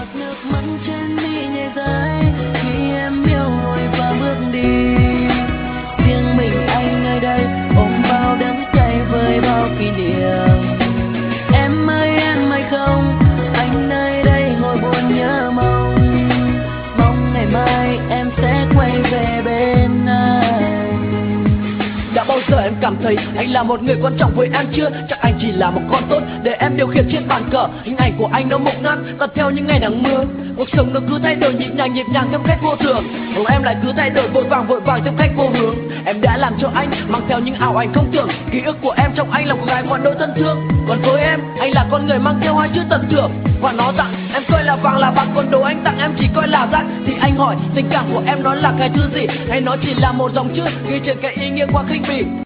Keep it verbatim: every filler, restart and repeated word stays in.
nước mắt trên mi nhẹ rơi khi em yêu vội và bước đi. Riêng mình anh nơi đây ôm bao đắng cay với bao kỷ niệm. Em ơi em ơi không, anh nơi đây ngồi buồn nhớ mong, mong ngày mai em sẽ quay về bên anh. Đã bao giờ em cảm thấy anh là một người quan trọng với em chưa? Chắc anh chỉ là một con tốt để em điều khiển trên bàn cờ. Hình ảnh của anh nó mục nát và theo những ngày nắng mưa. Cuộc sống nó cứ thay đổi nhịp nhàng nhịp nhàng theo cách vô thường. Còn em lại cứ thay đổi vội vàng vội vàng theo cách vô hướng. Em đã làm cho anh mang theo những ảo ảnh không tưởng. Ký ức của em trong anh là một gái ngoan đôi thân thương. Còn với em, anh là con người mang theo hai chữ tận tưởng. Và nó tặng em coi là vàng là bạc, còn đồ anh tặng em chỉ coi là rác. Thì anh hỏi tình cảm của em nó là cái thứ gì, hay nó chỉ là một dòng chữ ghi trên cái ý nghĩa quá khinh bỉ.